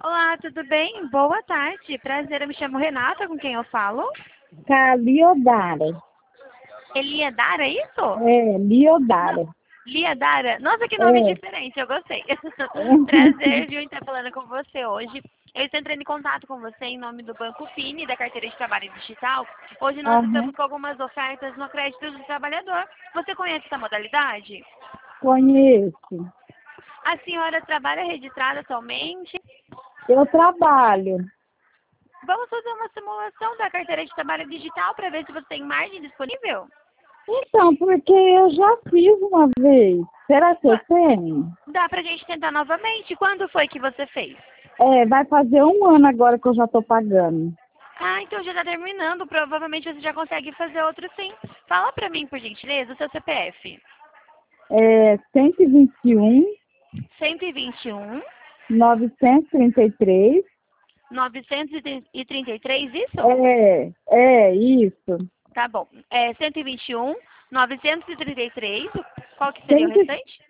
Olá, tudo bem? Boa tarde. Prazer, eu me chamo Renata, com quem eu falo? Liodara. Eliadara, é isso? Liodara. Liadara? Nossa, que nome É. diferente, eu gostei. Prazer, viu, em estar falando com você hoje. Eu estou entrando em contato com você em nome do Banco Fini, da Carteira de Trabalho Digital. Hoje nós Aham. estamos com algumas ofertas no crédito do trabalhador. Você conhece essa modalidade? Conheço. A senhora trabalha registrada atualmente? Eu trabalho. Vamos fazer uma simulação da carteira de trabalho digital para ver se você tem margem disponível? Então, porque eu já fiz uma vez. Será que eu Qua- tenho? Dá pra gente tentar novamente. Quando foi que você fez? Vai fazer um ano agora que eu já estou pagando. Ah, então já tá terminando. Provavelmente você já consegue fazer outro sim. Fala pra mim, por gentileza, o seu CPF. 121, 121, 933. 933, isso? Isso. Tá bom. 121, 933. Qual que seria o Cento, restante?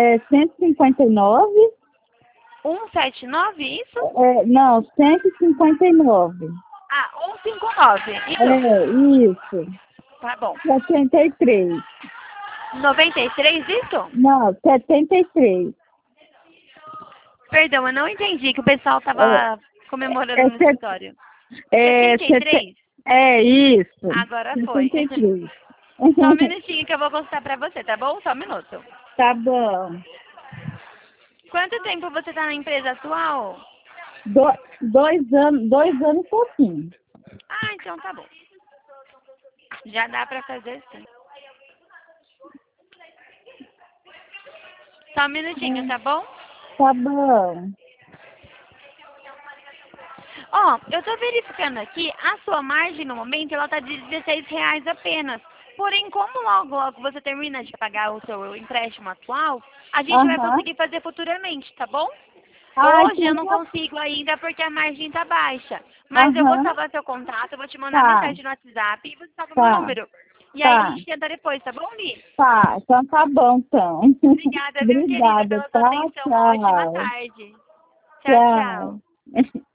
159. 179, isso? Não, 159. Ah, 159, isso? Isso. Tá bom. 73. 93, isso? Não, 73. Perdão, eu não entendi que o pessoal É, tava comemorando é, no set- escritório. é, sete- 73? é isso. Agora foi. 73. Só um minutinho que eu vou consultar pra você, tá bom? Só um minuto. Tá bom. Quanto tempo você tá na empresa atual? 2 anos e pouquinho. Ah, então tá bom. Já dá pra fazer sim. Só um minutinho, tá bom? Tá bom. Ó, eu tô verificando aqui, a sua margem no momento, ela tá de R$ 16 apenas. Porém, como logo você termina de pagar o seu empréstimo atual, a gente vai Aham. conseguir fazer futuramente, tá bom? Ai, Hoje eu então não tá. consigo ainda porque a margem tá baixa. Mas eu vou Aham. salvar seu contato, eu vou te mandar Tá, mensagem no WhatsApp e você salva meu tá, número. E aí a tá, gente tenta depois, tá bom, Mi? tá. Então tá bom, então. Obrigada, viu, querida, Obrigada, pela sua tá? atenção. Uma ótima Tchau. tarde. Tchau, tchau. Tchau.